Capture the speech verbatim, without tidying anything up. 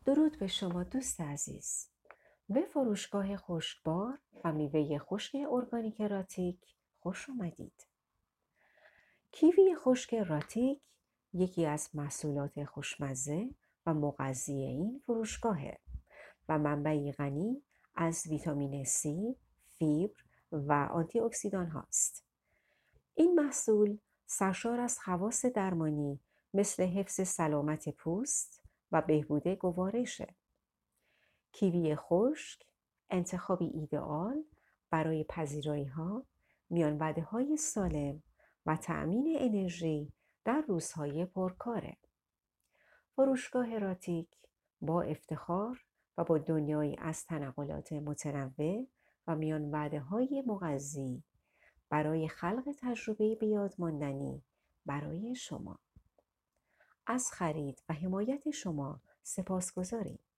درود به شما دوست عزیز. به فروشگاه خشکبار و میوه خشک ارگانیک راتیک خوش اومدید. کیوی خشک راتیک یکی از محصولات خوشمزه و مغذی این فروشگاهه و منبعی غنی از ویتامین C، فیبر و آنتی اکسیدان هاست. این محصول سرشار از خواص درمانی مثل حفظ سلامت پوست و بهبود گوارشه. کیوی خشک انتخابی ایدئال برای پذیرایی‌ها، میان وعده‌های سالم و تأمین انرژی در روزهای پرکاره. فروشگاه راتیک با افتخار و با دنیایی از تنقلات متنوع و میان وعده‌های مغذی برای خلق تجربه بیادماندنی برای شما. از خرید و حمایت شما سپاسگزاریم.